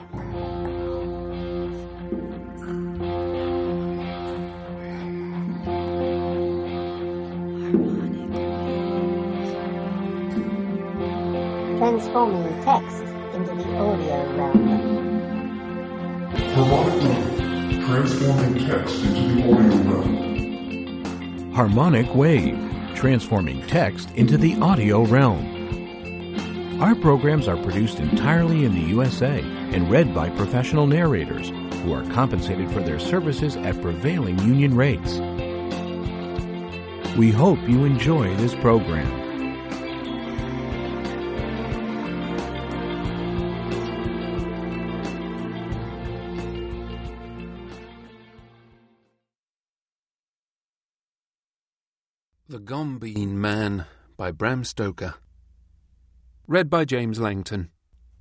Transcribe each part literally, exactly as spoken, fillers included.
Transforming text into the audio realm. Harmonic Wave, transforming text into the audio realm. Harmonic Wave, transforming text into the audio realm. Our programs are produced entirely in the U S A and read by professional narrators who are compensated for their services at prevailing union rates. We hope you enjoy this program. The Gombean Man by Bram Stoker. Read by James Langton.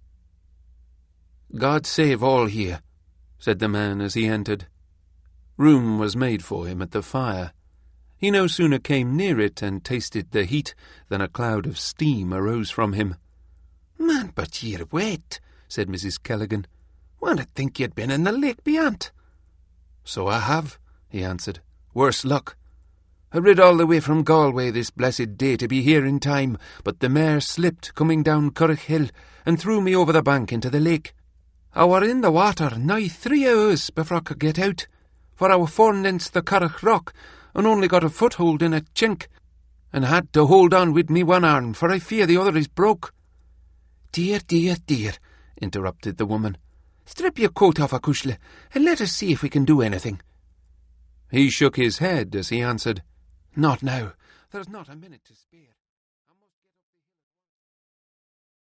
"God save all here," said the man as he entered. Room was made for him at the fire. He no sooner came near it and tasted the heat than a cloud of steam arose from him. "Man, but ye're wet," said Missus Callaghan. "One 'ud think you'd been in the lake beyant." "So I have," he answered. "Worse luck. I rid all the way from Galway this blessed day to be here in time, but the mare slipped coming down Curragh Hill and threw me over the bank into the lake. I were in the water nigh three hours before I could get out, for I were forned against the Curragh rock and only got a foothold in a chink, and had to hold on with me one arm, for I fear the other is broke." "Dear, dear, dear," interrupted the woman. "Strip your coat off, Acushla, and let us see if we can do anything." He shook his head as he answered, "Not now. There's not a minute to spare."